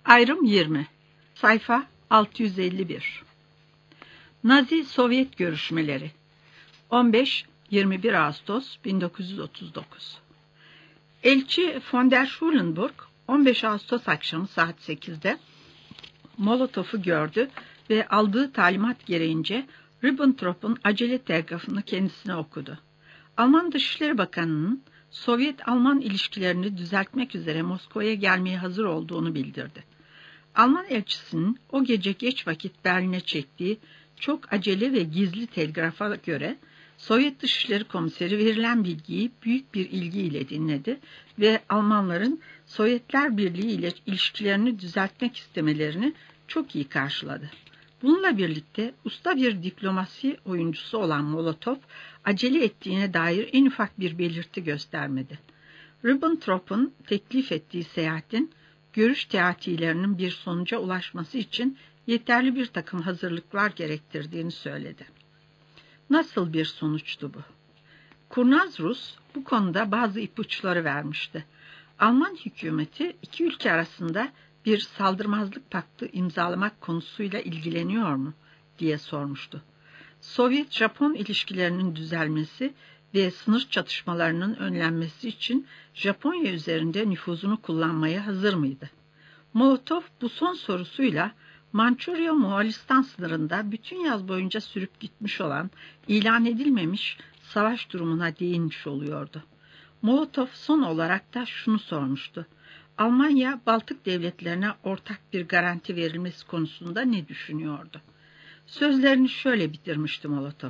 Ayrım 20. Sayfa 651. Nazi-Sovyet görüşmeleri 15-21 Ağustos 1939. Elçi von der Schulenburg 15 Ağustos akşamı saat 8'de Molotov'u gördü ve aldığı talimat gereğince Ribbentrop'un acele telgrafını kendisine okudu. Alman Dışişleri Bakanı'nın Sovyet-Alman ilişkilerini düzeltmek üzere Moskova'ya gelmeye hazır olduğunu bildirdi. Alman elçisinin o gece geç vakit Berlin'e çektiği çok acele ve gizli telgrafa göre Sovyet Dışişleri Komiseri verilen bilgiyi büyük bir ilgiyle dinledi ve Almanların Sovyetler Birliği ile ilişkilerini düzeltmek istemelerini çok iyi karşıladı. Bununla birlikte usta bir diplomasi oyuncusu olan Molotov, acele ettiğine dair en ufak bir belirti göstermedi. Ribbentrop'un teklif ettiği seyahatin, görüş teatilerinin bir sonuca ulaşması için yeterli bir takım hazırlıklar gerektirdiğini söyledi. Nasıl bir sonuçtu bu? Kurnaz Rus bu konuda bazı ipuçları vermişti. Alman hükümeti iki ülke arasında bir saldırmazlık paktı imzalamak konusuyla ilgileniyor mu diye sormuştu. Sovyet-Japon ilişkilerinin düzelmesi ve sınır çatışmalarının önlenmesi için Japonya üzerinde nüfuzunu kullanmaya hazır mıydı? Molotov bu son sorusuyla Mançurya-Moğolistan sınırında bütün yaz boyunca sürüp gitmiş olan ilan edilmemiş savaş durumuna değinmiş oluyordu. Molotov son olarak da şunu sormuştu. Almanya, Baltık devletlerine ortak bir garanti verilmesi konusunda ne düşünüyordu? Sözlerini şöyle bitirmişti Molotov.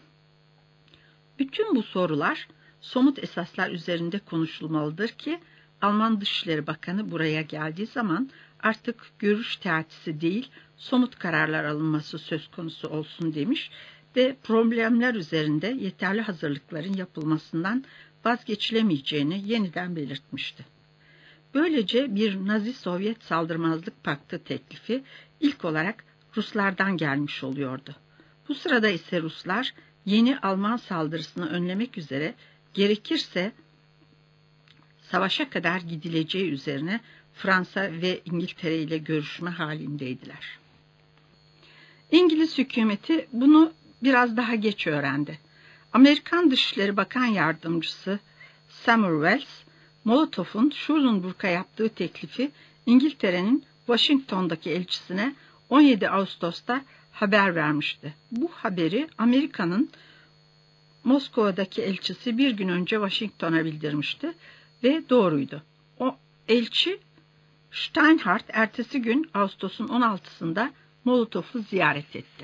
Bütün bu sorular somut esaslar üzerinde konuşulmalıdır ki Alman Dışişleri Bakanı buraya geldiği zaman artık görüş teatisi değil, somut kararlar alınması söz konusu olsun demiş ve problemler üzerinde yeterli hazırlıkların yapılmasından vazgeçilemeyeceğini yeniden belirtmişti. Böylece bir Nazi-Sovyet saldırmazlık paktı teklifi ilk olarak Ruslardan gelmiş oluyordu. Bu sırada ise Ruslar yeni Alman saldırısını önlemek üzere gerekirse savaşa kadar gidileceği üzerine Fransa ve İngiltere ile görüşme halindeydiler. İngiliz hükümeti bunu biraz daha geç öğrendi. Amerikan Dışişleri Bakan Yardımcısı Seymour Welles, Molotov'un Schulenburg'a yaptığı teklifi İngiltere'nin Washington'daki elçisine 17 Ağustos'ta haber vermişti. Bu haberi Amerika'nın Moskova'daki elçisi bir gün önce Washington'a bildirmişti ve doğruydu. O elçi Steinhardt ertesi gün Ağustos'un 16'sında Molotov'u ziyaret etti.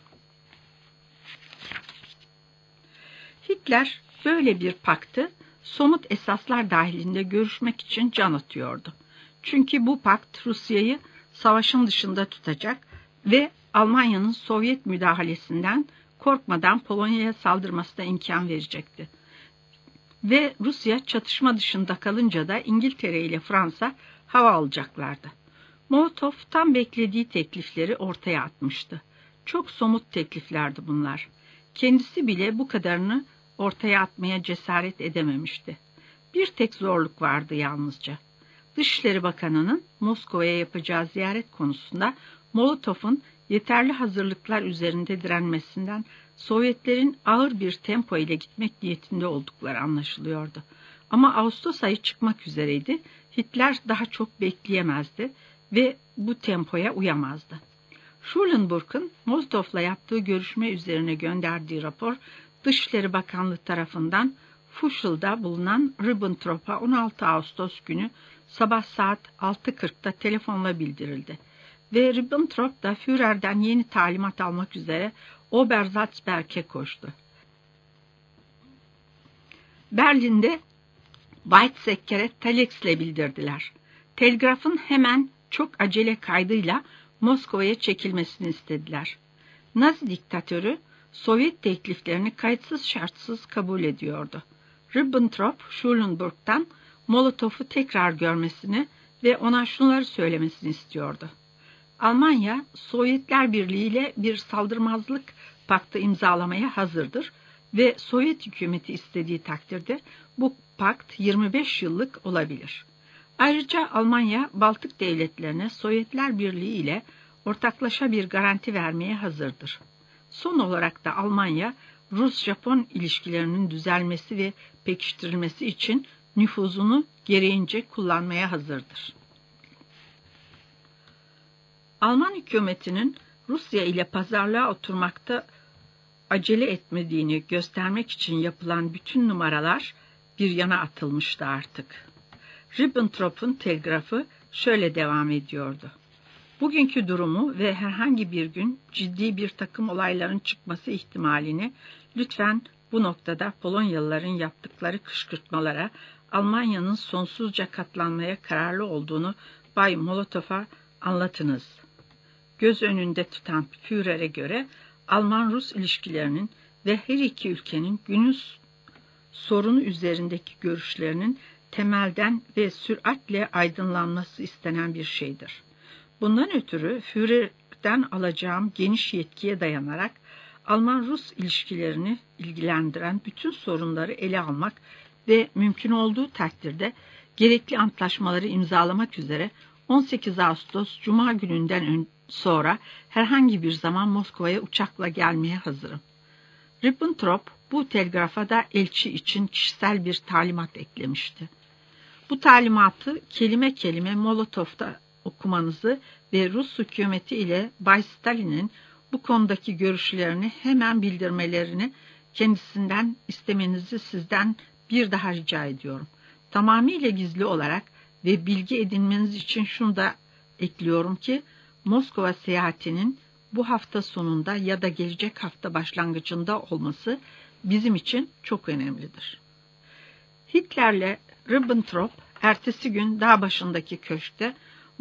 Hitler böyle bir paktı somut esaslar dahilinde görüşmek için can atıyordu. Çünkü bu pakt Rusya'yı savaşın dışında tutacak ve Almanya'nın Sovyet müdahalesinden korkmadan Polonya'ya saldırmasına imkan verecekti. Ve Rusya çatışma dışında kalınca da İngiltere ile Fransa hava alacaklardı. Molotov tam beklediği teklifleri ortaya atmıştı. Çok somut tekliflerdi bunlar. Kendisi bile bu kadarını ortaya atmaya cesaret edememişti. Bir tek zorluk vardı yalnızca. Dışişleri Bakanı'nın Moskova'ya yapacağı ziyaret konusunda Molotov'un yeterli hazırlıklar üzerinde direnmesinden Sovyetlerin ağır bir tempo ile gitmek niyetinde oldukları anlaşılıyordu. Ama Ağustos ayı çıkmak üzereydi. Hitler daha çok bekleyemezdi ve bu tempoya uyamazdı. Schulenburg'un Molotov'la yaptığı görüşme üzerine gönderdiği rapor Dışişleri Bakanlığı tarafından Fuchel'da bulunan Ribbentrop'a 16 Ağustos günü sabah saat 6.40'da telefonla bildirildi. Ve Ribbentrop da Führer'den yeni talimat almak üzere Obersalzberg'e koştu. Berlin'de Weizsäcker'e telexle bildirdiler. Telgrafın hemen çok acele kaydıyla Moskova'ya çekilmesini istediler. Nazi diktatörü Sovyet tekliflerini kayıtsız şartsız kabul ediyordu. Ribbentrop, Schulenburg'dan Molotov'u tekrar görmesini ve ona şunları söylemesini istiyordu. Almanya, Sovyetler Birliği ile bir saldırmazlık paktı imzalamaya hazırdır ve Sovyet hükümeti istediği takdirde bu pakt 25 yıllık olabilir. Ayrıca Almanya, Baltık devletlerine Sovyetler Birliği ile ortaklaşa bir garanti vermeye hazırdır. Son olarak da Almanya, Rus-Japon ilişkilerinin düzelmesi ve pekiştirilmesi için nüfuzunu gereğince kullanmaya hazırdır. Alman hükümetinin Rusya ile pazarlığa oturmakta acele etmediğini göstermek için yapılan bütün numaralar bir yana atılmıştı artık. Ribbentrop'un telgrafı şöyle devam ediyordu. Bugünkü durumu ve herhangi bir gün ciddi bir takım olayların çıkması ihtimalini lütfen bu noktada Polonyalıların yaptıkları kışkırtmalara Almanya'nın sonsuzca katlanmaya kararlı olduğunu Bay Molotov'a anlatınız. Göz önünde tutan Führer'e göre Alman-Rus ilişkilerinin ve her iki ülkenin günümüz sorunu üzerindeki görüşlerinin temelden ve süratle aydınlanması istenen bir şeydir. Bundan ötürü Führer'den alacağım geniş yetkiye dayanarak Alman-Rus ilişkilerini ilgilendiren bütün sorunları ele almak ve mümkün olduğu takdirde gerekli antlaşmaları imzalamak üzere 18 Ağustos Cuma gününden sonra herhangi bir zaman Moskova'ya uçakla gelmeye hazırım. Ribbentrop bu telgrafa da elçi için kişisel bir talimat eklemişti. Bu talimatı kelime kelime Molotov'da okumanızı ve Rus hükümeti ile Bay Stalin'in bu konudaki görüşlerini hemen bildirmelerini kendisinden istemenizi sizden bir daha rica ediyorum. Tamamıyla gizli olarak ve bilgi edinmeniz için şunu da ekliyorum ki Moskova seyahatinin bu hafta sonunda ya da gelecek hafta başlangıcında olması bizim için çok önemlidir. Hitler'le Ribbentrop ertesi gün dağ başındaki köşkte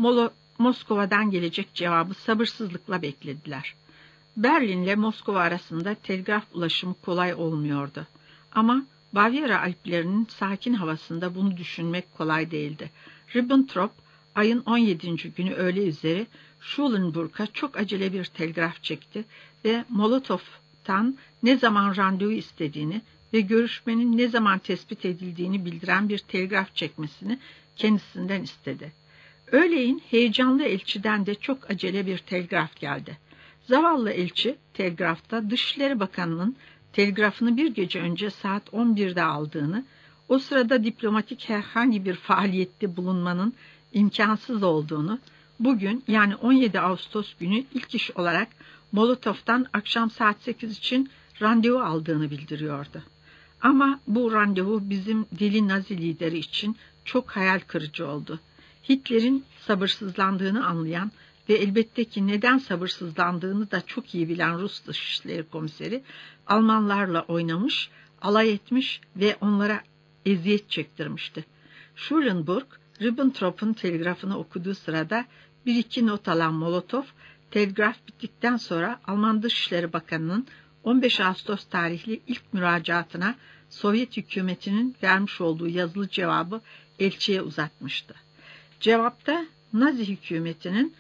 Moskova'dan gelecek cevabı sabırsızlıkla beklediler. Berlin'le Moskova arasında telgraf ulaşımı kolay olmuyordu. Ama Bavyera Alplerinin sakin havasında bunu düşünmek kolay değildi. Ribbentrop ayın 17. günü öğle üzeri Schulenburg'a çok acele bir telgraf çekti ve Molotov'tan ne zaman randevu istediğini ve görüşmenin ne zaman tespit edildiğini bildiren bir telgraf çekmesini kendisinden istedi. Öğleyin heyecanlı elçiden de çok acele bir telgraf geldi. Zavallı elçi telgrafta Dışişleri Bakanı'nın telgrafını bir gece önce saat 11'de aldığını, o sırada diplomatik herhangi bir faaliyette bulunmanın imkansız olduğunu, bugün yani 17 Ağustos günü ilk iş olarak Molotov'tan akşam saat 8 için randevu aldığını bildiriyordu. Ama bu randevu bizim deli Nazi lideri için çok hayal kırıcı oldu. Hitler'in sabırsızlandığını anlayan ve elbette ki neden sabırsızlandığını da çok iyi bilen Rus Dışişleri Komiseri Almanlarla oynamış, alay etmiş ve onlara eziyet çektirmişti. Schulenburg, Ribbentrop'un telgrafını okuduğu sırada bir iki not alan Molotov, telgraf bittikten sonra Alman Dışişleri Bakanı'nın 15 Ağustos tarihli ilk müracaatına Sovyet hükümetinin vermiş olduğu yazılı cevabı elçiye uzatmıştı. Cevapta Nazi hükümetinin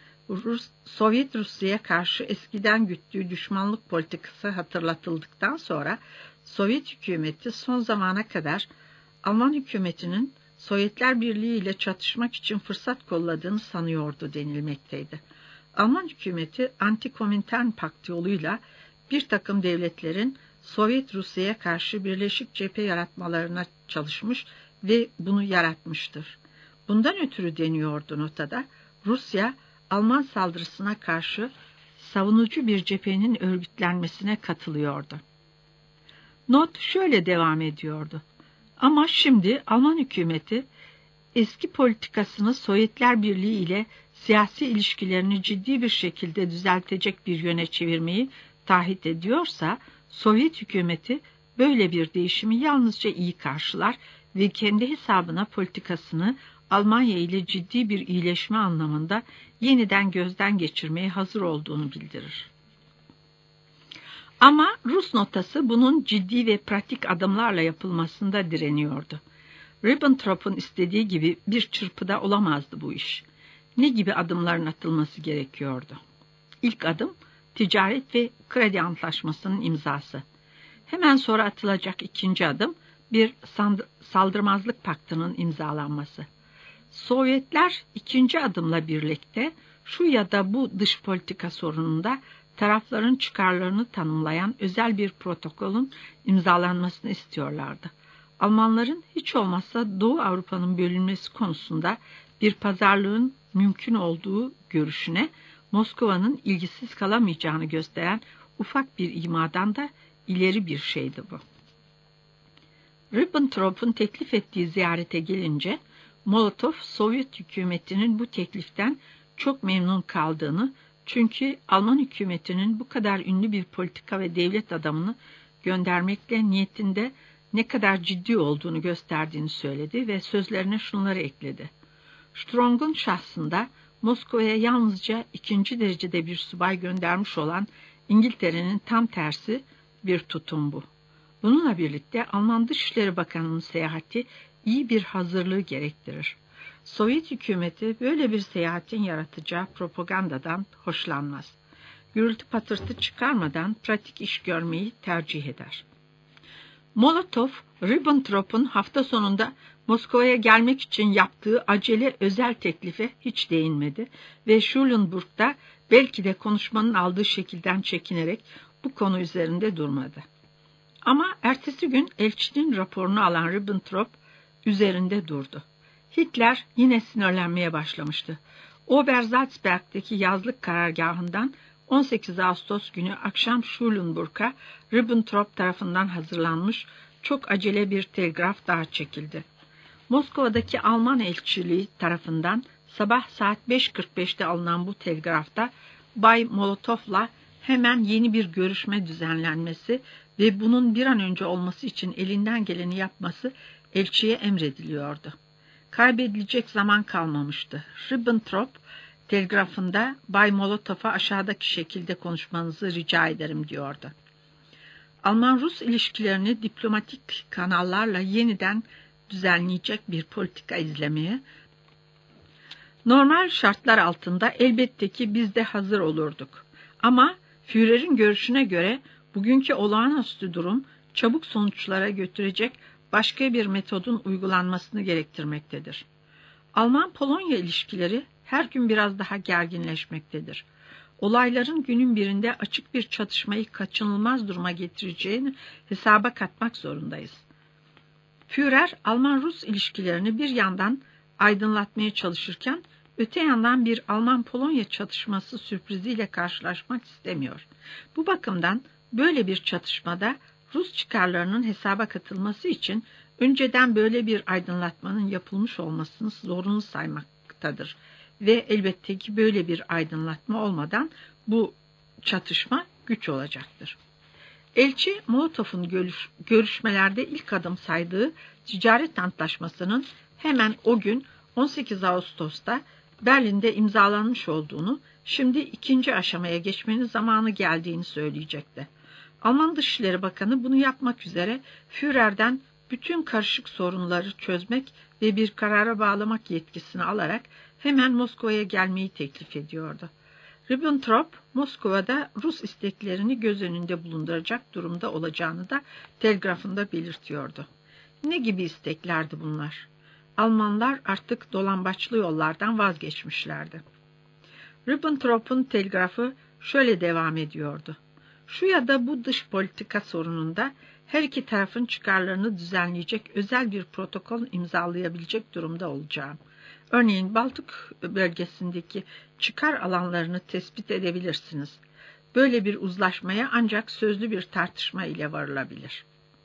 Sovyet Rusya'ya karşı eskiden güttüğü düşmanlık politikası hatırlatıldıktan sonra Sovyet hükümeti son zamana kadar Alman hükümetinin Sovyetler Birliği ile çatışmak için fırsat kolladığını sanıyordu denilmekteydi. Alman hükümeti Anti-Komintern Paktı yoluyla bir takım devletlerin Sovyet Rusya'ya karşı birleşik cephe yaratmalarına çalışmış ve bunu yaratmıştır. Bundan ötürü deniyordu notada, Rusya, Alman saldırısına karşı savunucu bir cephenin örgütlenmesine katılıyordu. Not şöyle devam ediyordu. Ama şimdi Alman hükümeti eski politikasını Sovyetler Birliği ile siyasi ilişkilerini ciddi bir şekilde düzeltecek bir yöne çevirmeyi taahhüt ediyorsa, Sovyet hükümeti böyle bir değişimi yalnızca iyi karşılar ve kendi hesabına politikasını Almanya ile ciddi bir iyileşme anlamında yeniden gözden geçirmeye hazır olduğunu bildirir. Ama Rus notası bunun ciddi ve pratik adımlarla yapılmasında direniyordu. Ribbentrop'un istediği gibi bir çırpıda olamazdı bu iş. Ne gibi adımların atılması gerekiyordu? İlk adım, ticaret ve kredi antlaşmasının imzası. Hemen sonra atılacak ikinci adım, bir saldırmazlık paktının imzalanması. Sovyetler ikinci adımla birlikte şu ya da bu dış politika sorununda tarafların çıkarlarını tanımlayan özel bir protokolün imzalanmasını istiyorlardı. Almanların hiç olmazsa Doğu Avrupa'nın bölünmesi konusunda bir pazarlığın mümkün olduğu görüşüne Moskova'nın ilgisiz kalamayacağını gösteren ufak bir imadan da ileri bir şeydi bu. Ribbentrop'un teklif ettiği ziyarete gelince Molotov, Sovyet hükümetinin bu tekliften çok memnun kaldığını, çünkü Alman hükümetinin bu kadar ünlü bir politika ve devlet adamını göndermekle niyetinde ne kadar ciddi olduğunu gösterdiğini söyledi ve sözlerine şunları ekledi. Strong'un şahsında Moskova'ya yalnızca ikinci derecede bir subay göndermiş olan İngiltere'nin tam tersi bir tutum bu. Bununla birlikte Alman Dışişleri Bakanı'nın seyahati iyi bir hazırlığı gerektirir. Sovyet hükümeti böyle bir seyahatin yaratacağı propagandadan hoşlanmaz. Gürültü patırtı çıkarmadan pratik iş görmeyi tercih eder. Molotov, Ribbentrop'un hafta sonunda Moskova'ya gelmek için yaptığı acele özel teklife hiç değinmedi ve Schulenburg'da belki de konuşmanın aldığı şekilden çekinerek bu konu üzerinde durmadı. Ama ertesi gün elçinin raporunu alan Ribbentrop üzerinde durdu. Hitler yine sinirlenmeye başlamıştı. Obersalzberg'deki yazlık karargahından 18 Ağustos günü akşam Schulenburg'a Ribbentrop tarafından hazırlanmış çok acele bir telgraf daha çekildi. Moskova'daki Alman elçiliği tarafından sabah saat 5:45'te alınan bu telgrafta Bay Molotov'la hemen yeni bir görüşme düzenlenmesi ve bunun bir an önce olması için elinden geleni yapması elçiye emrediliyordu. Kaybedilecek zaman kalmamıştı. Ribbentrop telgrafında Bay Molotov'a aşağıdaki şekilde konuşmanızı rica ederim diyordu. Alman-Rus ilişkilerini diplomatik kanallarla yeniden düzenleyecek bir politika izlemeye, normal şartlar altında elbette ki biz de hazır olurduk. Ama Führer'in görüşüne göre bugünkü olağanüstü durum çabuk sonuçlara götürecek başka bir metodun uygulanmasını gerektirmektedir. Alman-Polonya ilişkileri her gün biraz daha gerginleşmektedir. Olayların günün birinde açık bir çatışmayı kaçınılmaz duruma getireceğini hesaba katmak zorundayız. Führer, Alman-Rus ilişkilerini bir yandan aydınlatmaya çalışırken, öte yandan bir Alman-Polonya çatışması sürpriziyle karşılaşmak istemiyor. Bu bakımdan böyle bir çatışmada Rus çıkarlarının hesaba katılması için önceden böyle bir aydınlatmanın yapılmış olmasını zorunlu saymaktadır. Ve elbette ki böyle bir aydınlatma olmadan bu çatışma güç olacaktır. Elçi Molotov'un görüşmelerde ilk adım saydığı ticaret antlaşmasının hemen o gün 18 Ağustos'ta Berlin'de imzalanmış olduğunu, şimdi ikinci aşamaya geçmenin zamanı geldiğini söyleyecekti. Alman Dışişleri Bakanı bunu yapmak üzere Führer'den bütün karışık sorunları çözmek ve bir karara bağlamak yetkisini alarak hemen Moskova'ya gelmeyi teklif ediyordu. Ribbentrop, Moskova'da Rus isteklerini göz önünde bulunduracak durumda olacağını da telgrafında belirtiyordu. Ne gibi isteklerdi bunlar? Almanlar artık dolambaçlı yollardan vazgeçmişlerdi. Ribbentrop'un telgrafı şöyle devam ediyordu. Şu ya da bu dış politika sorununda her iki tarafın çıkarlarını düzenleyecek özel bir protokol imzalayabilecek durumda olacağım. Örneğin Baltık bölgesindeki çıkar alanlarını tespit edebilirsiniz. Böyle bir uzlaşmaya ancak sözlü bir tartışma ile varılabilir.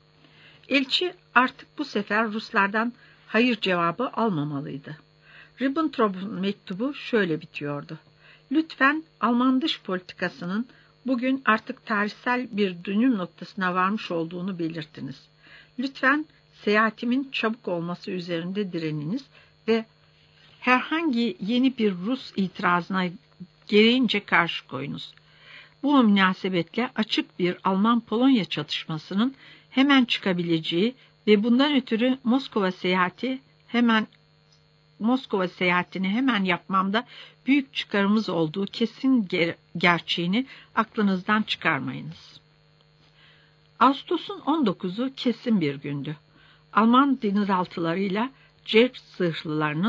Elçi artık bu sefer Ruslardan hayır cevabı almamalıydı. Ribbentrop'un mektubu şöyle bitiyordu. Lütfen Alman dış politikasının bugün artık tarihsel bir dönüm noktasına varmış olduğunu belirtiniz. Lütfen seyahatimin çabuk olması üzerinde direniniz ve herhangi yeni bir Rus itirazına gereğince karşı koyunuz. Bu münasebetle açık bir Alman-Polonya çatışmasının hemen çıkabileceği ve bundan ötürü Moskova seyahatini hemen yapmamda büyük çıkarımız olduğu kesin gerçeğini aklınızdan çıkarmayınız. Ağustos'un 19'u kesin bir gündü. Alman denizaltılarıyla Cerp zırhlılarının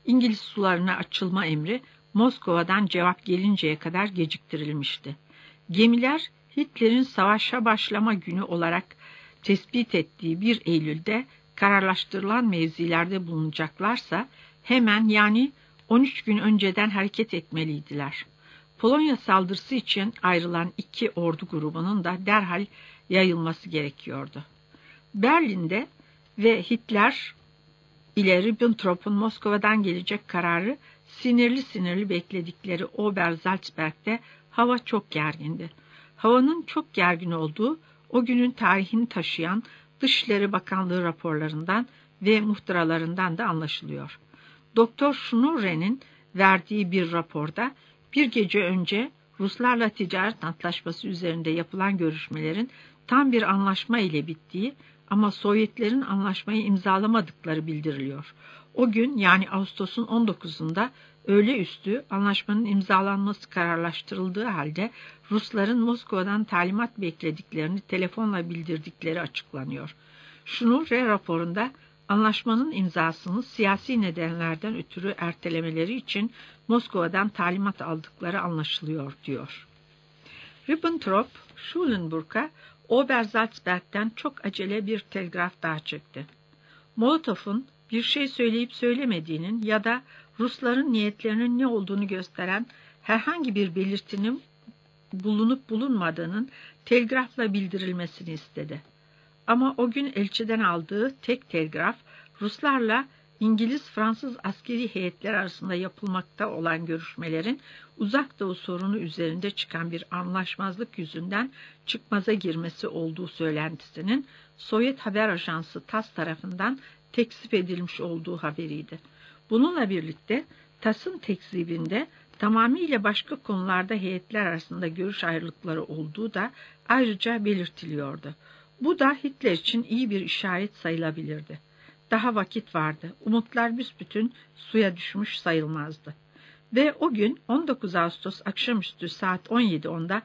İngiliz sularına açılma emri Moskova'dan cevap gelinceye kadar geciktirilmişti. Gemiler Hitler'in savaşa başlama günü olarak tespit ettiği 1 Eylül'de kararlaştırılan mevzilerde bulunacaklarsa hemen, yani 13 gün önceden hareket etmeliydiler. Polonya saldırısı için ayrılan 2 ordu grubunun da derhal yayılması gerekiyordu. Berlin'de ve Hitler ile Ribbentrop'un Moskova'dan gelecek kararı sinirli bekledikleri Obersalzberg'de hava çok gergindi. Havanın çok gergin olduğu o günün tarihini taşıyan Dışişleri Bakanlığı raporlarından ve muhtıralarından da anlaşılıyor. Doktor Schnurre'nin verdiği bir raporda bir gece önce Ruslarla ticaret antlaşması üzerinde yapılan görüşmelerin tam bir anlaşma ile bittiği ama Sovyetlerin anlaşmayı imzalamadıkları bildiriliyor. O gün, yani Ağustos'un 19'unda öğle üstü anlaşmanın imzalanması kararlaştırıldığı halde Rusların Moskova'dan talimat beklediklerini telefonla bildirdikleri açıklanıyor. Schnurre raporunda anlaşmanın imzasını siyasi nedenlerden ötürü ertelemeleri için Moskova'dan talimat aldıkları anlaşılıyor diyor. Ribbentrop, Schulenburg'a Obersalzberg'den çok acele bir telgraf daha çekti. Molotov'un bir şey söyleyip söylemediğinin ya da Rusların niyetlerinin ne olduğunu gösteren herhangi bir belirtinin bulunup bulunmadığının telgrafla bildirilmesini istedi. Ama o gün elçiden aldığı tek telgraf, Ruslarla İngiliz-Fransız askeri heyetler arasında yapılmakta olan görüşmelerin Uzak Doğu sorunu üzerinde çıkan bir anlaşmazlık yüzünden çıkmaza girmesi olduğu söylentisinin Sovyet haber ajansı TASS tarafından tekzip edilmiş olduğu haberiydi. Bununla birlikte TASS'ın tekzibinde tamamıyla başka konularda heyetler arasında görüş ayrılıkları olduğu da ayrıca belirtiliyordu. Bu da Hitler için iyi bir işaret sayılabilirdi. Daha vakit vardı. Umutlar büsbütün suya düşmüş sayılmazdı. Ve o gün 19 Ağustos akşamüstü saat 17.10'da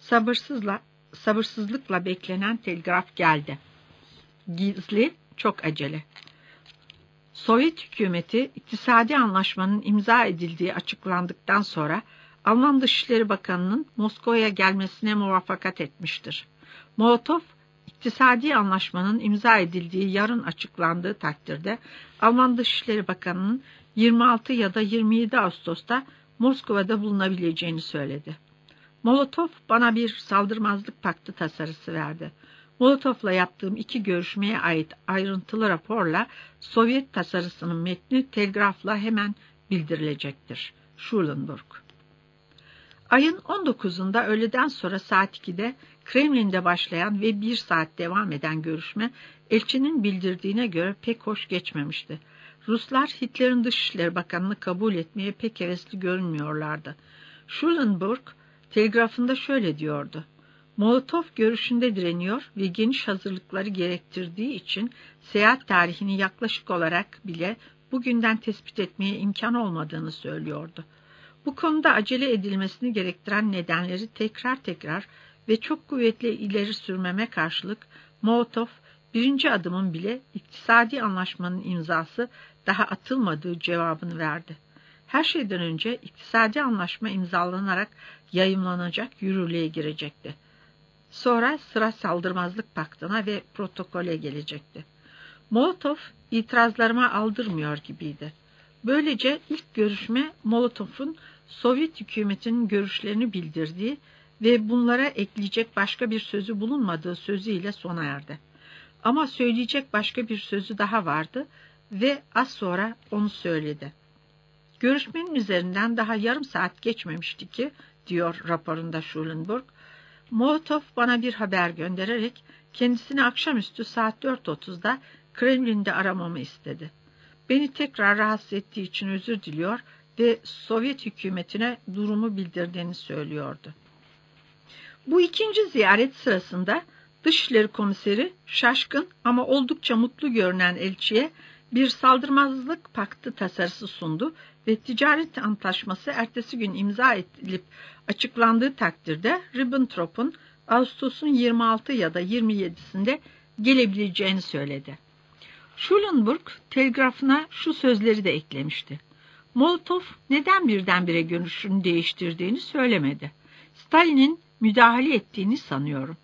sabırsızlıkla beklenen telgraf geldi. Gizli, çok acele. Sovyet hükümeti iktisadi anlaşmanın imza edildiği açıklandıktan sonra Alman Dışişleri Bakanı'nın Moskova'ya gelmesine muvaffakat etmiştir. Molotov, İktisadi anlaşmanın imza edildiği yarın açıklandığı takdirde Alman Dışişleri Bakanı'nın 26 ya da 27 Ağustos'ta Moskova'da bulunabileceğini söyledi. Molotov bana bir saldırmazlık paktı tasarısı verdi. Molotov'la yaptığım 2 görüşmeye ait ayrıntılı raporla Sovyet tasarısının metni telgrafla hemen bildirilecektir. Schulenburg. Ayın 19'unda öğleden sonra saat 2'de Kremlin'de başlayan ve 1 saat devam eden görüşme elçinin bildirdiğine göre pek hoş geçmemişti. Ruslar Hitler'in Dışişleri Bakanı'nı kabul etmeye pek hevesli görünmüyorlardı. Schulenburg telgrafında şöyle diyordu: Molotov görüşünde direniyor ve geniş hazırlıkları gerektirdiği için seyahat tarihini yaklaşık olarak bile bugünden tespit etmeye imkan olmadığını söylüyordu. Bu konuda acele edilmesini gerektiren nedenleri tekrar ve çok kuvvetli ileri sürmeme karşılık Molotov, 1. adımın bile iktisadi anlaşmanın imzası daha atılmadığı cevabını verdi. Her şeyden önce iktisadi anlaşma imzalanarak yayımlanacak, yürürlüğe girecekti. Sonra sıra saldırmazlık paktına ve protokole gelecekti. Molotov itirazlarıma aldırmıyor gibiydi. Böylece ilk görüşme Molotov'un Sovyet hükümetinin görüşlerini bildirdiği ve bunlara ekleyecek başka bir sözü bulunmadığı sözüyle sona erdi. Ama söyleyecek başka bir sözü daha vardı ve az sonra onu söyledi. Görüşmenin üzerinden daha yarım saat geçmemişti ki, diyor raporunda Schulenburg, Molotov bana bir haber göndererek kendisini akşamüstü saat 4.30'da Kremlin'de aramamı istedi. Beni tekrar rahatsız ettiği için özür diliyor ve Sovyet hükümetine durumu bildirdiğini söylüyordu. Bu ikinci ziyaret sırasında Dışişleri Komiseri şaşkın ama oldukça mutlu görünen elçiye bir saldırmazlık paktı tasarısı sundu ve ticaret antlaşması ertesi gün imza edilip açıklandığı takdirde Ribbentrop'un Ağustos'un 26 ya da 27'sinde gelebileceğini söyledi. Schulenburg telgrafına şu sözleri de eklemişti. Molotov neden birdenbire görüşünü değiştirdiğini söylemedi. Stalin'in müdahale ettiğini sanıyorum.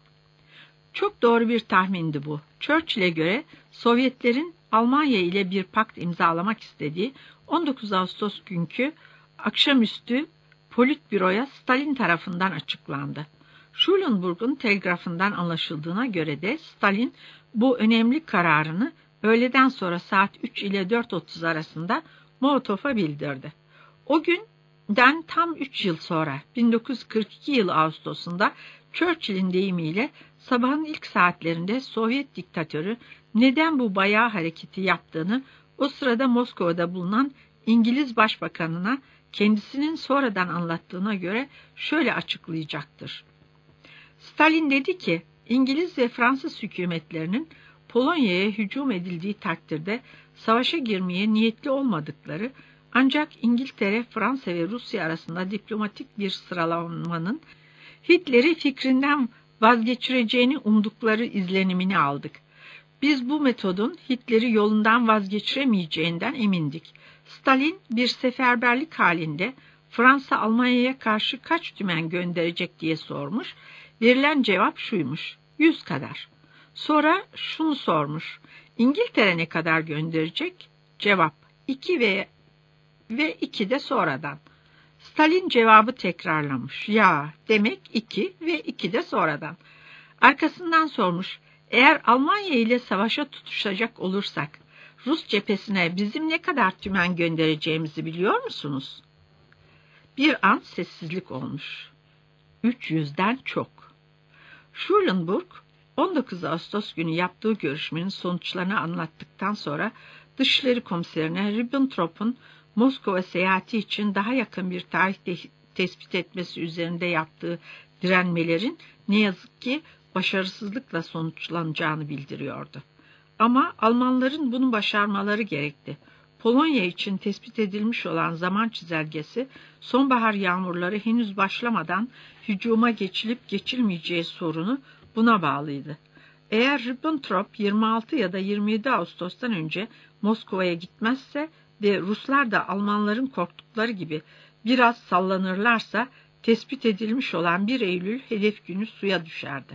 Çok doğru bir tahmindi bu. Churchill'e göre Sovyetlerin Almanya ile bir pakt imzalamak istediği 19 Ağustos günkü akşamüstü Politbüro'ya Stalin tarafından açıklandı. Schulenburg'un telgrafından anlaşıldığına göre de Stalin bu önemli kararını öğleden sonra saat 3 ile 4:30 arasında Molotov'a bildirdi. O günden tam 3 yıl sonra 1942 yılı Ağustos'unda Churchill'in deyimiyle sabahın ilk saatlerinde Sovyet diktatörü neden bu bayağı hareketi yaptığını o sırada Moskova'da bulunan İngiliz Başbakanına kendisinin sonradan anlattığına göre şöyle açıklayacaktır. Stalin dedi ki, İngiliz ve Fransız hükümetlerinin Polonya'ya hücum edildiği takdirde savaşa girmeye niyetli olmadıkları, ancak İngiltere, Fransa ve Rusya arasında diplomatik bir sıralanmanın Hitler'i fikrinden vazgeçireceğini umdukları izlenimini aldık. Biz bu metodun Hitler'i yolundan vazgeçiremeyeceğinden emindik. Stalin bir seferberlik halinde Fransa Almanya'ya karşı kaç tümen gönderecek diye sormuş. Verilen cevap şuymuş: 100 kadar. Sonra şunu sormuş: İngiltere ne kadar gönderecek? Cevap: 2 ve 2 de sonradan. Stalin cevabı tekrarlamış. Ya, demek 2 ve 2 de sonradan. Arkasından sormuş: Eğer Almanya ile savaşa tutuşacak olursak, Rus cephesine bizim ne kadar tümen göndereceğimizi biliyor musunuz? Bir an sessizlik olmuş. 300'den çok. Schulenburg, 19 Ağustos günü yaptığı görüşmenin sonuçlarını anlattıktan sonra Dışişleri Komiserine Ribbentrop'un Moskova seyahati için daha yakın bir tarih tespit etmesi üzerinde yaptığı direnmelerin ne yazık ki başarısızlıkla sonuçlanacağını bildiriyordu. Ama Almanların bunu başarmaları gerekti. Polonya için tespit edilmiş olan zaman çizelgesi, sonbahar yağmurları henüz başlamadan hücuma geçilip geçilmeyeceği sorunu buna bağlıydı. Eğer Ribbentrop 26 ya da 27 Ağustos'tan önce Moskova'ya gitmezse ve Ruslar da Almanların korktukları gibi biraz sallanırlarsa, tespit edilmiş olan 1 Eylül hedef günü suya düşerdi.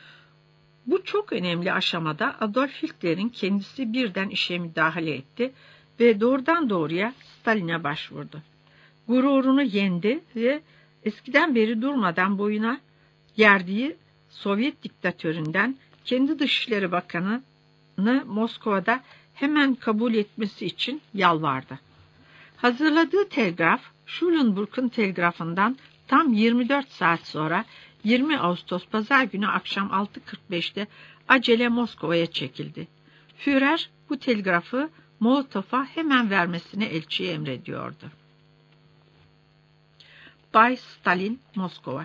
Bu çok önemli aşamada Adolf Hitler'in kendisi birden işe müdahale etti ve doğrudan doğruya Stalin'e başvurdu. Gururunu yendi ve eskiden beri durmadan boyuna gerdiği Sovyet diktatöründen kendi Dışişleri Bakanı'nı Moskova'da hemen kabul etmesi için yalvardı. Hazırladığı telgraf, Schulenburg'un telgrafından tam 24 saat sonra 20 Ağustos Pazar günü akşam 6:45'te acele Moskova'ya çekildi. Führer bu telgrafı Molotov'a hemen vermesini elçiye emrediyordu. Bay Stalin, Moskova.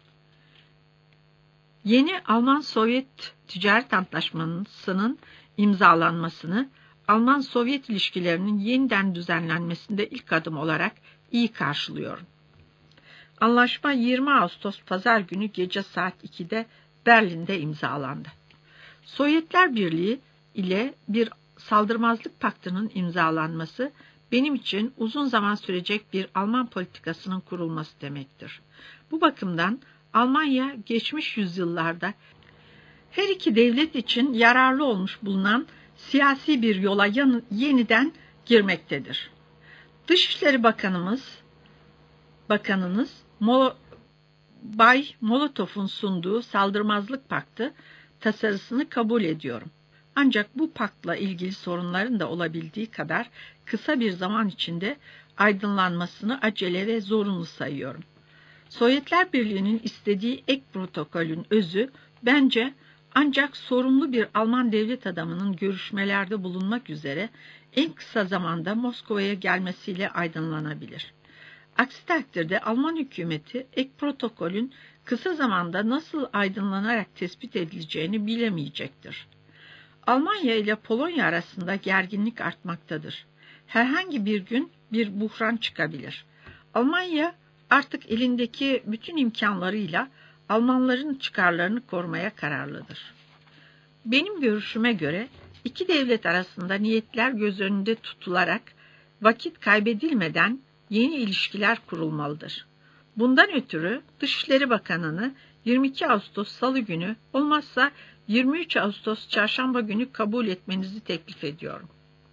Yeni Alman-Sovyet Ticaret Antlaşması'nın imzalanmasını, Alman-Sovyet ilişkilerinin yeniden düzenlenmesinde ilk adım olarak iyi karşılıyorum. Anlaşma 20 Ağustos Pazar günü gece saat 2'de Berlin'de imzalandı. Sovyetler Birliği ile bir saldırmazlık paktının imzalanması benim için uzun zaman sürecek bir Alman politikasının kurulması demektir. Bu bakımdan Almanya geçmiş yüzyıllarda her iki devlet için yararlı olmuş bulunan siyasi bir yola yeniden girmektedir. Dışişleri Bakanınız Bay Molotov'un sunduğu saldırmazlık paktı tasarısını kabul ediyorum. Ancak bu paktla ilgili sorunların da olabildiği kadar kısa bir zaman içinde aydınlanmasını acele ve zorunlu sayıyorum. Sovyetler Birliği'nin istediği ek protokolün özü bence ancak sorumlu bir Alman devlet adamının görüşmelerde bulunmak üzere en kısa zamanda Moskova'ya gelmesiyle aydınlanabilir. Aksi takdirde Alman hükümeti ek protokolün kısa zamanda nasıl aydınlanarak tespit edileceğini bilemeyecektir. Almanya ile Polonya arasında gerginlik artmaktadır. Herhangi bir gün bir buhran çıkabilir. Almanya artık elindeki bütün imkanlarıyla Almanların çıkarlarını korumaya kararlıdır. Benim görüşüme göre iki devlet arasında niyetler göz önünde tutularak vakit kaybedilmeden yeni ilişkiler kurulmalıdır. Bundan ötürü Dışişleri Bakanı'nı 22 Ağustos Salı günü, olmazsa 23 Ağustos Çarşamba günü kabul etmenizi teklif ediyorum.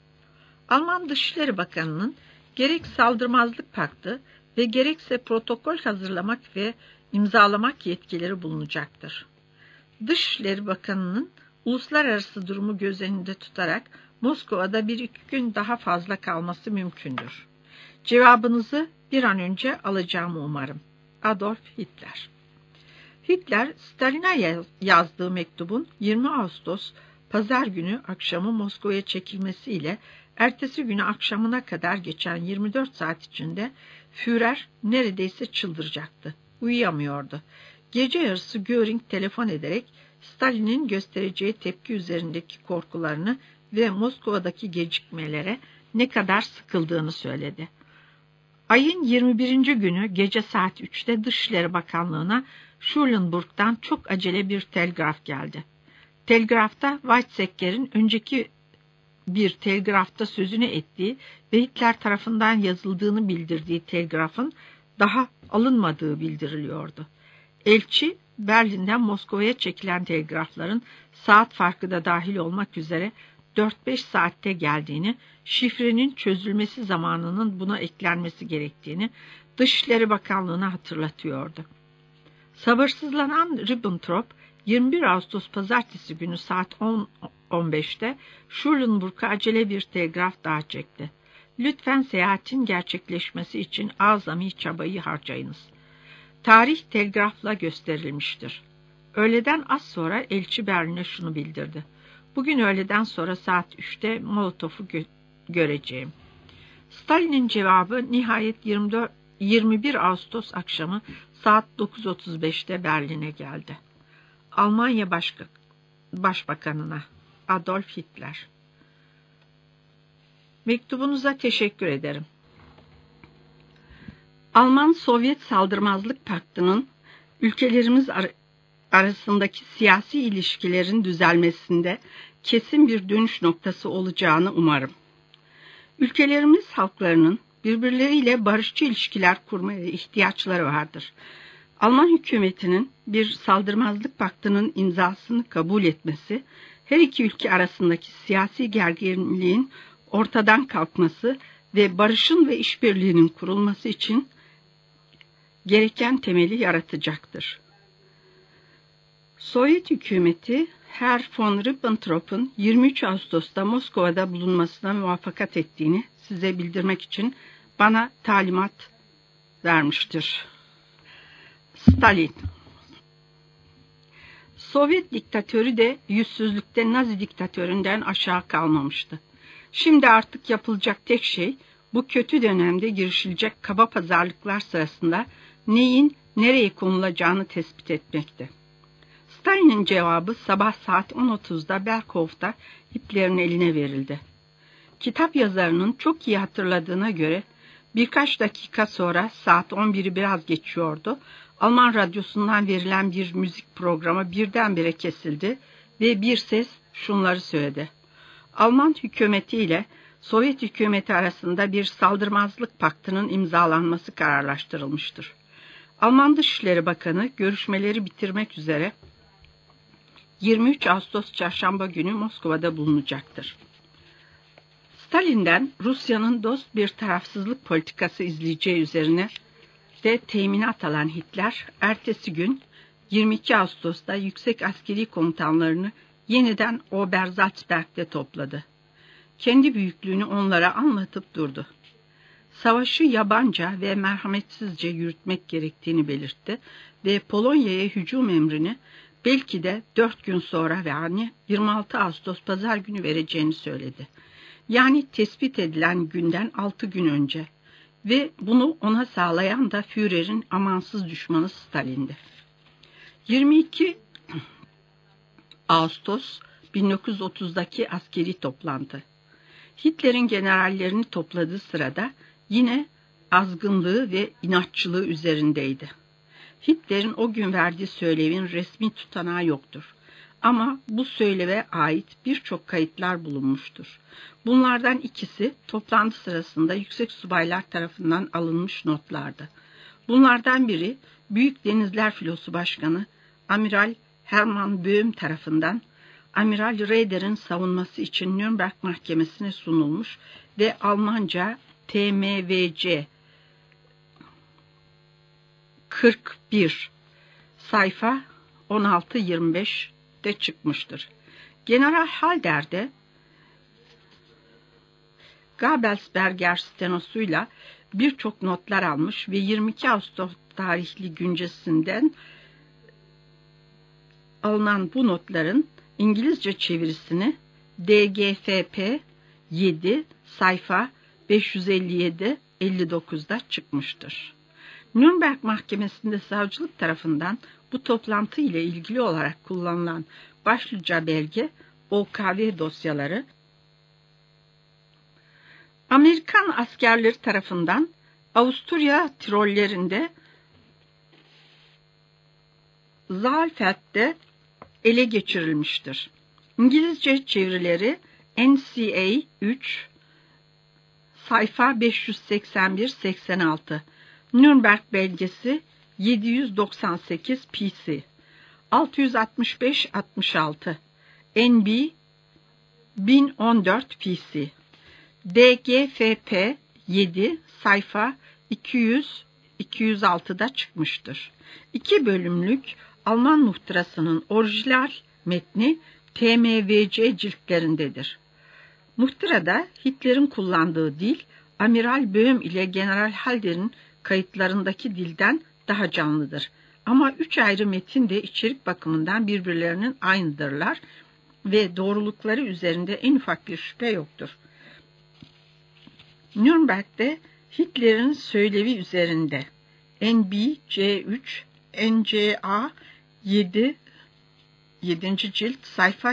Alman Dışişleri Bakanı'nın gerek saldırmazlık paktı ve gerekse protokol hazırlamak ve imzalamak yetkileri bulunacaktır. Dışişleri Bakanı'nın uluslararası durumu göz önünde tutarak Moskova'da 1-2 gün daha fazla kalması mümkündür. Cevabınızı bir an önce alacağımı umarım. Adolf Hitler. Hitler, Stalin'e yazdığı mektubun 20 Ağustos Pazar günü akşamı Moskova'ya çekilmesiyle ertesi günü akşamına kadar geçen 24 saat içinde Führer neredeyse çıldıracaktı. Uyuyamıyordu. Gece yarısı Göring telefon ederek Stalin'in göstereceği tepki üzerindeki korkularını ve Moskova'daki gecikmelere ne kadar sıkıldığını söyledi. Ayın 21. günü gece saat 3'te Dışişleri Bakanlığı'na Schulenburg'dan çok acele bir telgraf geldi. Telgrafta Weizsäcker'in önceki bir telgrafta sözünü ettiği ve Hitler tarafından yazıldığını bildirdiği telgrafın daha alınmadığı bildiriliyordu. Elçi, Berlin'den Moskova'ya çekilen telgrafların saat farkı da dahil olmak üzere 4-5 saatte geldiğini, şifrenin çözülmesi zamanının buna eklenmesi gerektiğini Dışişleri Bakanlığı'na hatırlatıyordu. Sabırsızlanan Ribbentrop, 21 Ağustos Pazartesi günü saat 10.15'te Schulenburg'a acele bir telgraf daha çekti. Lütfen seyahatin gerçekleşmesi için azami çabayı harcayınız. Tarih telgrafla gösterilmiştir. Öğleden az sonra elçi Berlin'e şunu bildirdi. Bugün öğleden sonra saat 3'te Molotov'u göreceğim. Stalin'in cevabı nihayet 21 Ağustos akşamı saat 9.35'te Berlin'e geldi. Almanya Başbakanına Adolf Hitler. Mektubunuza teşekkür ederim. Alman-Sovyet Saldırmazlık Paktı'nın ülkelerimiz arasındaki siyasi ilişkilerin düzelmesinde kesin bir dönüş noktası olacağını umarım. Ülkelerimiz halklarının birbirleriyle barışçı ilişkiler kurmaya ihtiyaçları vardır. Alman hükümetinin bir saldırmazlık paktının imzasını kabul etmesi, her iki ülke arasındaki siyasi gerginliğin ortadan kalkması ve barışın ve işbirliğinin kurulması için gereken temeli yaratacaktır. Sovyet hükümeti Herr von Ribbentrop'un 23 Ağustos'ta Moskova'da bulunmasına muvaffakat ettiğini size bildirmek için bana talimat vermiştir. Stalin. Sovyet diktatörü de yüzsüzlükte Nazi diktatöründen aşağı kalmamıştı. Şimdi artık yapılacak tek şey bu kötü dönemde girişilecek kaba pazarlıklar sırasında neyin nereye konulacağını tespit etmekti. Stalin'in cevabı sabah saat 10.30'da Berkow'da Hitler'in eline verildi. Kitap yazarının çok iyi hatırladığına göre birkaç dakika sonra saat 11'i biraz geçiyordu. Alman radyosundan verilen bir müzik programı birdenbire kesildi ve bir ses şunları söyledi. Alman hükümeti ile Sovyet hükümeti arasında bir saldırmazlık paktının imzalanması kararlaştırılmıştır. Alman Dışişleri Bakanı görüşmeleri bitirmek üzere 23 Ağustos Çarşamba günü Moskova'da bulunacaktır. Stalin'den Rusya'nın dost bir tarafsızlık politikası izleyeceği üzerine de teminat alan Hitler, ertesi gün 22 Ağustos'ta yüksek askeri komutanlarını yeniden Obersalzberg'de topladı. Kendi büyüklüğünü onlara anlatıp durdu. Savaşı yabanca ve merhametsizce yürütmek gerektiğini belirtti ve Polonya'ya hücum emrini belki de 4 gün sonra yani 26 Ağustos Pazar günü vereceğini söyledi. Yani tespit edilen günden 6 gün önce ve bunu ona sağlayan da Führer'in amansız düşmanı Stalin'di. 22 Ağustos 1930'daki askeri toplantı. Hitler'in generallerini topladığı sırada yine azgınlığı ve inatçılığı üzerindeydi. Hitler'in o gün verdiği söylevin resmi tutanağı yoktur. Ama bu söyleve ait birçok kayıtlar bulunmuştur. Bunlardan ikisi toplantı sırasında yüksek subaylar tarafından alınmış notlardı. Bunlardan biri Büyük Denizler Filosu Başkanı Amiral Hermann Böhm tarafından Amiral Raeder'in savunması için Nürnberg Mahkemesi'ne sunulmuş ve Almanca TMVC 41 sayfa 16-25'de çıkmıştır. General Halder de Gabelsberger stenosuyla birçok notlar almış ve 22 Ağustos tarihli güncesinden alınan bu notların İngilizce çevirisini DGFP 7 sayfa 557-59'da çıkmıştır. Nürnberg Mahkemesi'nde savcılık tarafından bu toplantı ile ilgili olarak kullanılan başlıca belge OKV dosyaları, Amerikan askerleri tarafından Avusturya Tirollerinde Saalfeld'de ele geçirilmiştir. İngilizce çevirileri NCA 3 sayfa 581-86, Nürnberg belgesi 798 PC, 665-66, NB 1014 PC, DGFP 7 sayfa 200-206'da çıkmıştır. 2 bölümlük Alman muhtırasının orijinal metni TMVC ciltlerindedir. Muhtırada Hitler'in kullandığı dil, Amiral Böhm ile General Halder'in kayıtlarındaki dilden daha canlıdır. Ama 3 ayrı metin de içerik bakımından birbirlerinin aynıdırlar ve doğrulukları üzerinde en ufak bir şüphe yoktur. Nürnberg'de Hitler'in söylevi üzerinde NBC3 NCA 7 cilt sayfa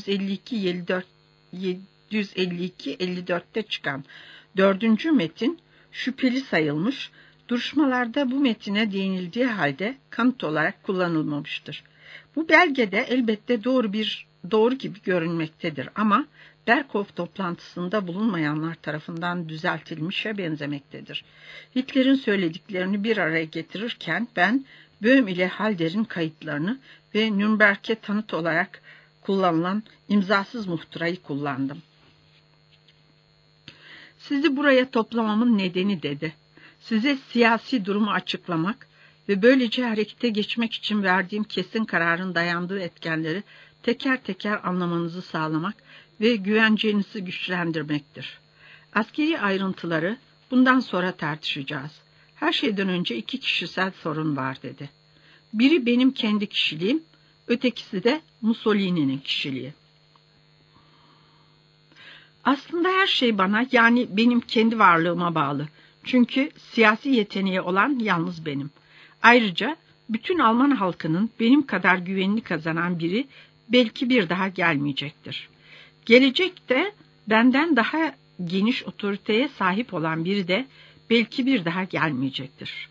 752-54'te çıkan 4. metin şüpheli sayılmış, duruşmalarda bu metine değinildiği halde kanıt olarak kullanılmamıştır. Bu belgede elbette doğru gibi görünmektedir ama Berghof toplantısında bulunmayanlar tarafından düzeltilmişe benzemektedir. Hitler'in söylediklerini bir araya getirirken ben Böhm ile Halder'in kayıtlarını ve Nürnberg'e tanıt olarak kullanılan imzasız muhtırayı kullandım. Sizi buraya toplamamın nedeni dedi. Size siyasi durumu açıklamak ve böylece harekete geçmek için verdiğim kesin kararın dayandığı etkenleri teker teker anlamanızı sağlamak ve güvencenizi güçlendirmektir. Askeri ayrıntıları bundan sonra tartışacağız. Her şeyden önce 2 kişisel sorun var dedi. Biri benim kendi kişiliğim, ötekisi de Mussolini'nin kişiliği. Aslında her şey bana, yani benim kendi varlığıma bağlı. Çünkü siyasi yeteneği olan yalnız benim. Ayrıca bütün Alman halkının benim kadar güvenini kazanan biri belki bir daha gelmeyecektir. Gelecekte benden daha geniş otoriteye sahip olan biri de belki bir daha gelmeyecektir.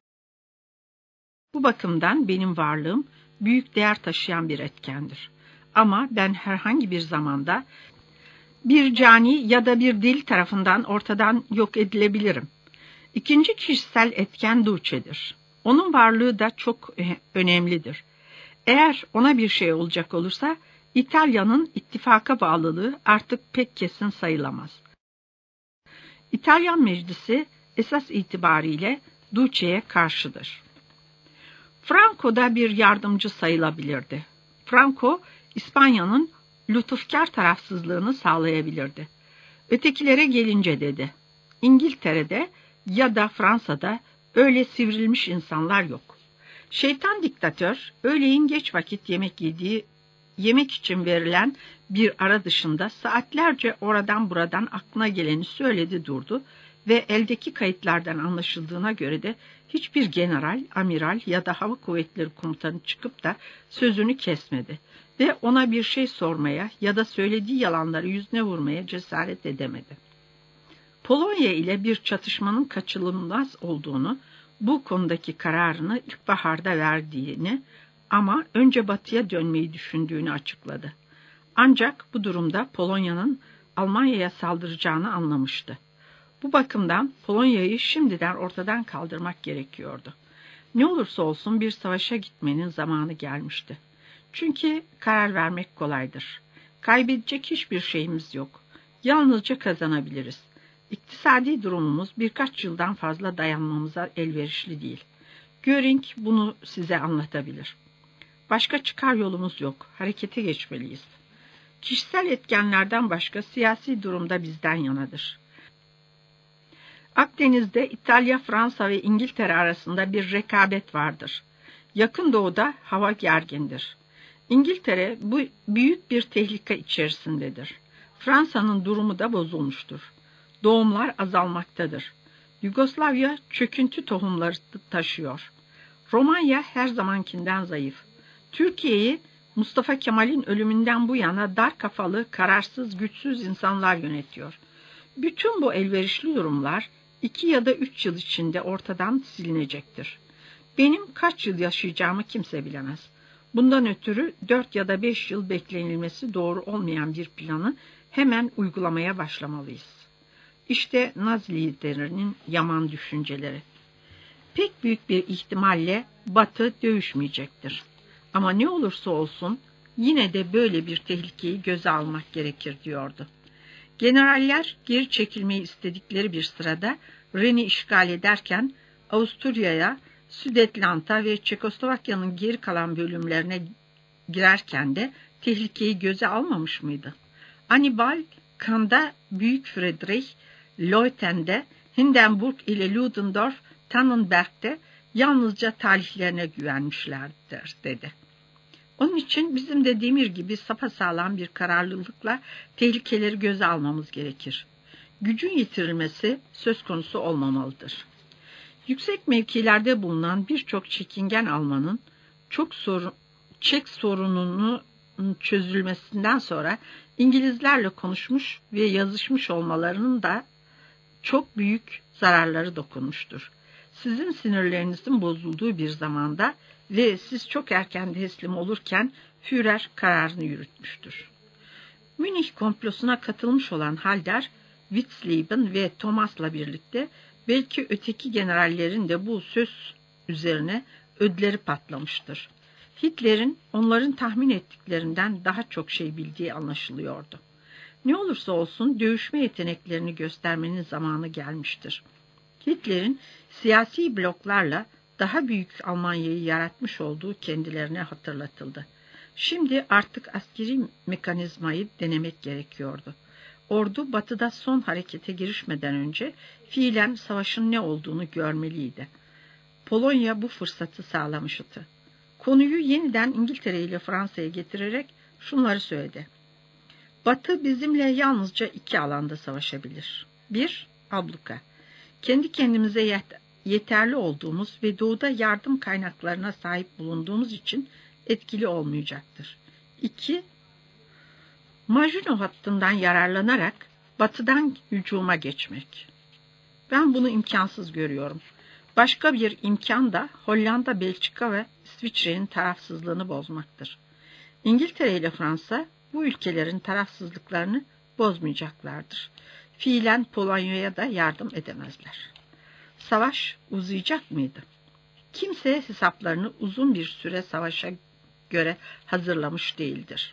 Bu bakımdan benim varlığım büyük değer taşıyan bir etkendir. Ama ben herhangi bir zamanda bir cani ya da bir dil tarafından ortadan yok edilebilirim. İkinci kişisel etken Duce'dir. Onun varlığı da çok önemlidir. Eğer ona bir şey olacak olursa İtalya'nın ittifaka bağlılığı artık pek kesin sayılamaz. İtalyan Meclisi esas itibariyle Duce'ye karşıdır. Franco da bir yardımcı sayılabilirdi. Franco, İspanya'nın lütufkar tarafsızlığını sağlayabilirdi. Ötekilere gelince dedi, İngiltere'de ya da Fransa'da öyle sivrilmiş insanlar yok. Şeytan diktatör, öğleyin geç vakit yemek için verilen bir ara dışında saatlerce oradan buradan aklına geleni söyledi durdu ve eldeki kayıtlardan anlaşıldığına göre de hiçbir general, amiral ya da hava kuvvetleri komutanı çıkıp da sözünü kesmedi ve ona bir şey sormaya ya da söylediği yalanları yüzüne vurmaya cesaret edemedi. Polonya ile bir çatışmanın kaçınılmaz olduğunu, bu konudaki kararını ilkbaharda verdiğini Ama önce batıya dönmeyi düşündüğünü açıkladı. Ancak bu durumda Polonya'nın Almanya'ya saldıracağını anlamıştı. Bu bakımdan Polonya'yı şimdiden ortadan kaldırmak gerekiyordu. Ne olursa olsun bir savaşa gitmenin zamanı gelmişti. Çünkü karar vermek kolaydır. Kaybedecek hiçbir şeyimiz yok. Yalnızca kazanabiliriz. İktisadi durumumuz birkaç yıldan fazla dayanmamıza elverişli değil. Göring bunu size anlatabilir. Başka çıkar yolumuz yok. Harekete geçmeliyiz. Kişisel etkenlerden başka siyasi durumda bizden yanadır. Akdeniz'de İtalya, Fransa ve İngiltere arasında bir rekabet vardır. Yakın Doğu'da hava gergindir. İngiltere bu büyük bir tehlike içerisindedir. Fransa'nın durumu da bozulmuştur. Doğumlar azalmaktadır. Yugoslavya çöküntü tohumları taşıyor. Romanya her zamankinden zayıf. Türkiye'yi Mustafa Kemal'in ölümünden bu yana dar kafalı, kararsız, güçsüz insanlar yönetiyor. Bütün bu elverişli durumlar 2 ya da 3 yıl içinde ortadan silinecektir. Benim kaç yıl yaşayacağımı kimse bilemez. Bundan ötürü 4 ya da 5 yıl beklenilmesi doğru olmayan bir planı hemen uygulamaya başlamalıyız. İşte Nazi liderinin yaman düşünceleri. Pek büyük bir ihtimalle Batı dövüşmeyecektir. Ama ne olursa olsun yine de böyle bir tehlikeyi göze almak gerekir diyordu. Generaller geri çekilmeyi istedikleri bir sırada Ren'i işgal ederken Avusturya'ya, Südetlanda ve Çekoslovakya'nın geri kalan bölümlerine girerken de tehlikeyi göze almamış mıydı? Hannibal, Kanda, Büyük Friedrich, Leuten'de, Hindenburg ile Ludendorff, Tannenberg'de yalnızca talihlerine güvenmişlerdir dedi. Onun için bizim de demir gibi sapasağlam bir kararlılıkla tehlikeleri göze almamız gerekir. Gücün yitirilmesi söz konusu olmamalıdır. Yüksek mevkilerde bulunan birçok çekingen Almanın Çek sorununun çözülmesinden sonra İngilizlerle konuşmuş ve yazışmış olmalarının da çok büyük zararları dokunmuştur. Sizin sinirlerinizin bozulduğu bir zamanda ve siz çok erken teslim olurken Führer kararını yürütmüştür. Münih komplosuna katılmış olan Halder, Witzleben ve Thomas'la birlikte belki öteki generallerin de bu söz üzerine ödleri patlamıştır. Hitler'in onların tahmin ettiklerinden daha çok şey bildiği anlaşılıyordu. Ne olursa olsun dövüşme yeteneklerini göstermenin zamanı gelmiştir. Hitler'in siyasi bloklarla daha büyük Almanya'yı yaratmış olduğu kendilerine hatırlatıldı. Şimdi artık askeri mekanizmayı denemek gerekiyordu. Ordu batıda son harekete girişmeden önce fiilen savaşın ne olduğunu görmeliydi. Polonya bu fırsatı sağlamıştı. Konuyu yeniden İngiltere ile Fransa'ya getirerek şunları söyledi. Batı bizimle yalnızca 2 alanda savaşabilir. 1. Abluka. Kendi kendimize yeterli olduğumuz ve doğuda yardım kaynaklarına sahip bulunduğumuz için etkili olmayacaktır. 2. Maginot hattından yararlanarak batıdan hücuma geçmek. Ben bunu imkansız görüyorum. Başka bir imkan da Hollanda, Belçika ve İsviçre'nin tarafsızlığını bozmaktır. İngiltere ile Fransa bu ülkelerin tarafsızlıklarını bozmayacaklardır. Fiilen Polonya'ya da yardım edemezler. Savaş uzayacak mıydı? Kimse hesaplarını uzun bir süre savaşa göre hazırlamış değildir.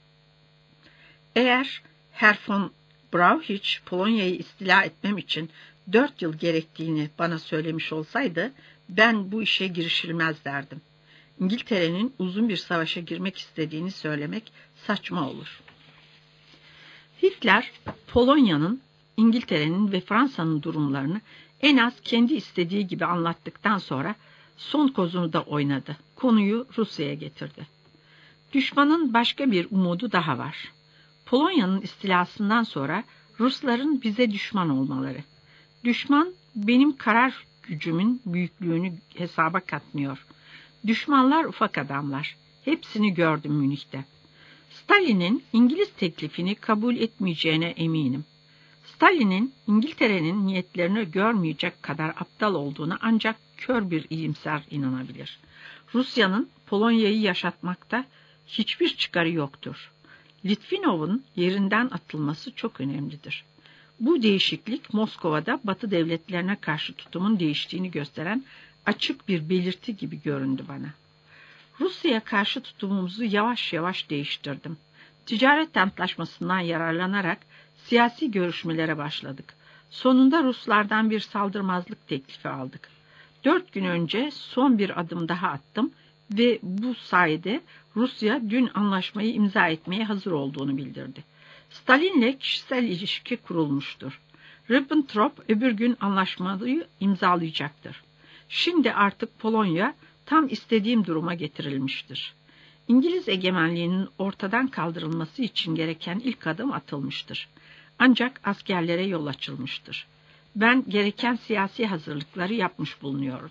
Eğer Herr von Brauchitsch Polonya'yı istila etmem için 4 yıl gerektiğini bana söylemiş olsaydı ben bu işe girişilmez derdim. İngiltere'nin uzun bir savaşa girmek istediğini söylemek saçma olur. Hitler, Polonya'nın, İngiltere'nin ve Fransa'nın durumlarını en az kendi istediği gibi anlattıktan sonra son kozunu da oynadı. Konuyu Rusya'ya getirdi. Düşmanın başka bir umudu daha var. Polonya'nın istilasından sonra Rusların bize düşman olmaları. Düşman benim karar gücümün büyüklüğünü hesaba katmıyor. Düşmanlar ufak adamlar. Hepsini gördüm Münih'te. Stalin'in İngiliz teklifini kabul etmeyeceğine eminim. Stalin'in İngiltere'nin niyetlerini görmeyecek kadar aptal olduğunu ancak kör bir iyimser inanabilir. Rusya'nın Polonya'yı yaşatmakta hiçbir çıkarı yoktur. Litvinov'un yerinden atılması çok önemlidir. Bu değişiklik Moskova'da Batı devletlerine karşı tutumun değiştiğini gösteren açık bir belirti gibi göründü bana. Rusya'ya karşı tutumumuzu yavaş yavaş değiştirdim. Ticaret antlaşmasından yararlanarak siyasi görüşmelere başladık. Sonunda Ruslardan bir saldırmazlık teklifi aldık. 4 gün önce son bir adım daha attım ve bu sayede Rusya dün anlaşmayı imza etmeye hazır olduğunu bildirdi. Stalin'le kişisel ilişki kurulmuştur. Ribbentrop öbür gün anlaşmayı imzalayacaktır. Şimdi artık Polonya tam istediğim duruma getirilmiştir. İngiliz egemenliğinin ortadan kaldırılması için gereken ilk adım atılmıştır. Ancak askerlere yol açılmıştır. Ben gereken siyasi hazırlıkları yapmış bulunuyorum.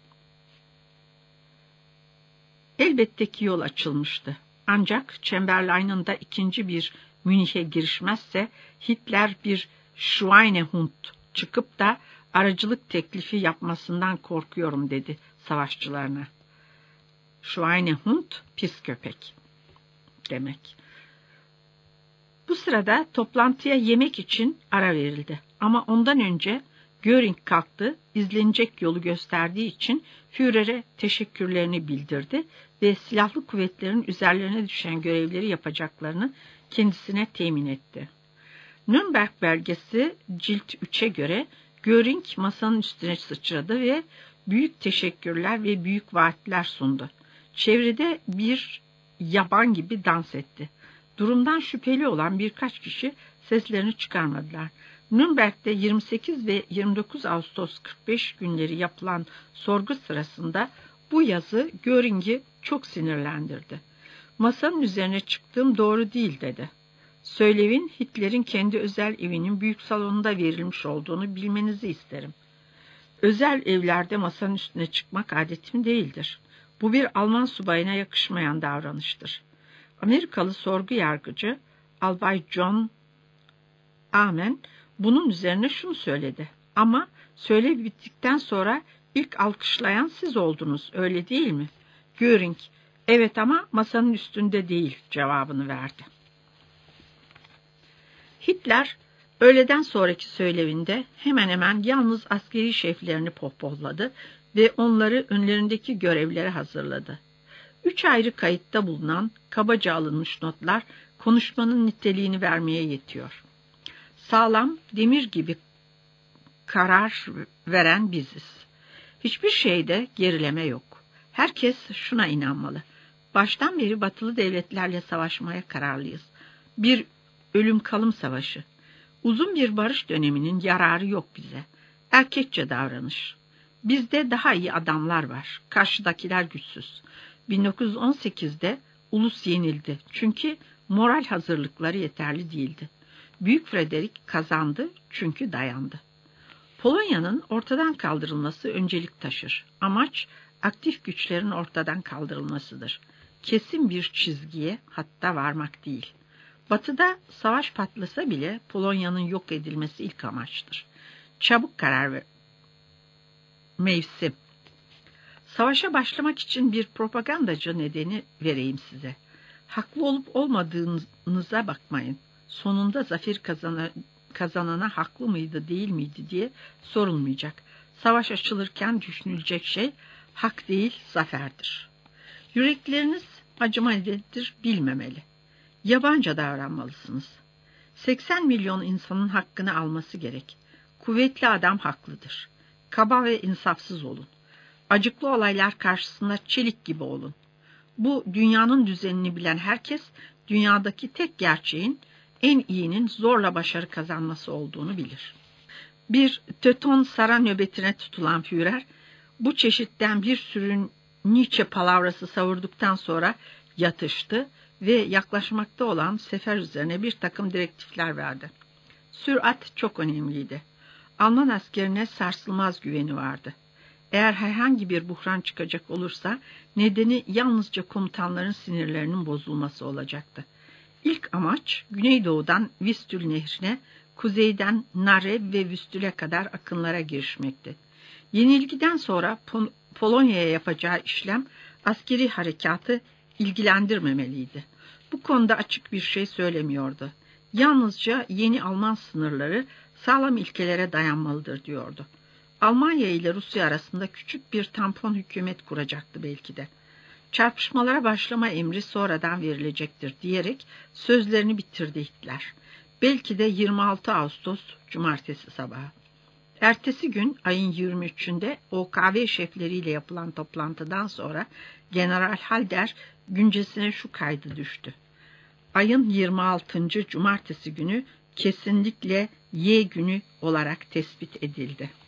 Elbette ki yol açılmıştı. Ancak Chamberlain'ın da ikinci bir Münih'e girişmezse Hitler bir Schweinehund çıkıp da aracılık teklifi yapmasından korkuyorum dedi savaşçılarına. Schweinehund pis köpek demek. Bu sırada toplantıya yemek için ara verildi. Ama ondan önce Göring kalktı, izlenecek yolu gösterdiği için Führer'e teşekkürlerini bildirdi ve silahlı kuvvetlerin üzerlerine düşen görevleri yapacaklarını kendisine temin etti. Nürnberg belgesi cilt 3'e göre Göring masanın üstüne sıçradı ve büyük teşekkürler ve büyük vaatler sundu. Çevrede bir yaban gibi dans etti. Durumdan şüpheli olan birkaç kişi seslerini çıkarmadılar. Nürnberg'de 28 ve 29 Ağustos 45 günleri yapılan sorgu sırasında bu yazı Göring'i çok sinirlendirdi. Masanın üzerine çıktığım doğru değil dedi. Söylevin Hitler'in kendi özel evinin büyük salonunda verilmiş olduğunu bilmenizi isterim. Özel evlerde masanın üstüne çıkmak adetim değildir. Bu bir Alman subayına yakışmayan davranıştır. Amerikalı sorgu yargıcı Albay John Amen bunun üzerine şunu söyledi. Ama söylev bittikten sonra ilk alkışlayan siz oldunuz, öyle değil mi? Göring, evet ama masanın üstünde değil cevabını verdi. Hitler öğleden sonraki söylevinde hemen hemen yalnız askeri şeflerini pohpohladı ve onları önlerindeki görevlere hazırladı. 3 ayrı kayıtta bulunan kabaca alınmış notlar konuşmanın niteliğini vermeye yetiyor. Sağlam, demir gibi karar veren biziz. Hiçbir şeyde gerileme yok. Herkes şuna inanmalı. Baştan beri batılı devletlerle savaşmaya kararlıyız. Bir ölüm kalım savaşı. Uzun bir barış döneminin yararı yok bize. Erkekçe davranış. Bizde daha iyi adamlar var. Karşıdakiler güçsüz. 1918'de ulus yenildi. Çünkü moral hazırlıkları yeterli değildi. Büyük Frederick kazandı çünkü dayandı. Polonya'nın ortadan kaldırılması öncelik taşır. Amaç aktif güçlerin ortadan kaldırılmasıdır. Kesin bir çizgiye, hatta varmak değil. Batı'da savaş patlasa bile Polonya'nın yok edilmesi ilk amaçtır. Çabuk karar ver. Mevsim. Savaşa başlamak için bir propagandacı nedeni vereyim size. Haklı olup olmadığınıza bakmayın. Sonunda zafer kazanana haklı mıydı değil miydi diye sorulmayacak. Savaş açılırken düşünülecek şey hak değil zaferdir. Yürekleriniz acımalıdır bilmemeli. Yabanca davranmalısınız. 80 milyon insanın hakkını alması gerek. Kuvvetli adam haklıdır. Kaba ve insafsız olun. Acıklı olaylar karşısında çelik gibi olun. Bu dünyanın düzenini bilen herkes, dünyadaki tek gerçeğin en iyinin zorla başarı kazanması olduğunu bilir. Bir Teuton Sara nöbetine tutulan Führer, bu çeşitten bir sürü Nietzsche palavrası savurduktan sonra yatıştı ve yaklaşmakta olan sefer üzerine bir takım direktifler verdi. Sürat çok önemliydi. Alman askerine sarsılmaz güveni vardı. Eğer herhangi bir buhran çıkacak olursa nedeni yalnızca komutanların sinirlerinin bozulması olacaktı. İlk amaç Güneydoğu'dan Vistül Nehri'ne, kuzeyden Nare ve Vistül'e kadar akınlara girişmekti. Yenilgiden sonra Polonya'ya yapacağı işlem askeri harekatı ilgilendirmemeliydi. Bu konuda açık bir şey söylemiyordu. Yalnızca yeni Alman sınırları sağlam ilkelere dayanmalıdır diyordu. Almanya ile Rusya arasında küçük bir tampon hükümet kuracaktı belki de. Çarpışmalara başlama emri sonradan verilecektir diyerek sözlerini bitirdi Hitler. Belki de 26 Ağustos Cumartesi sabahı. Ertesi gün ayın 23'ünde OKV şefleriyle yapılan toplantıdan sonra General Halder güncesine şu kaydı düştü. Ayın 26. Cumartesi günü kesinlikle Y günü olarak tespit edildi.